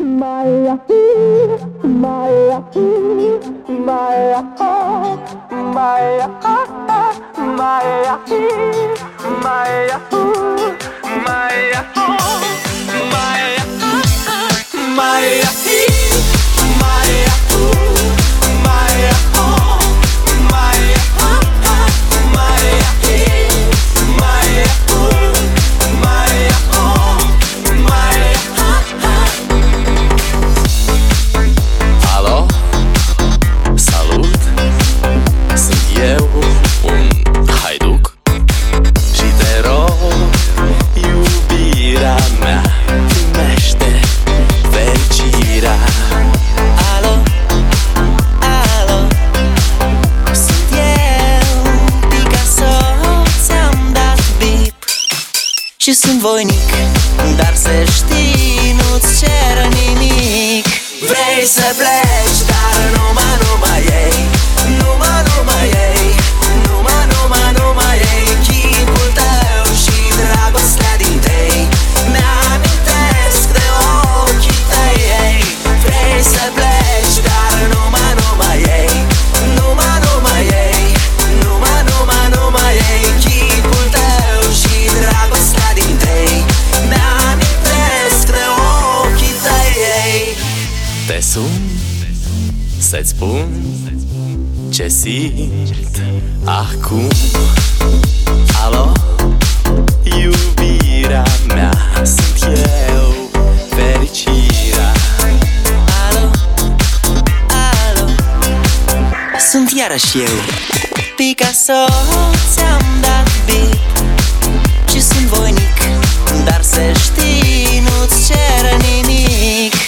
Și sunt voinic, dar să știi, nu-ți cer nimic. Vrei să pleci, dar numai ei, numai ei, numai ei, chipul tău și dragostea din tei mi-amintesc de ochii tăi, ei. Vrei să pleci, dar numai ei, numai ei, numai ei, chipul tău și dragostea din tei mi-amintesc de ochii tăi, ei. Te sun să-ți spun ce simt acum. Alo, iubirea mea, sunt eu, fericirea. Alo, alo, sunt iarăși eu, Picasso, ți-am dat beat. Și sunt voinic, dar să știi, nu-ți cer nimic.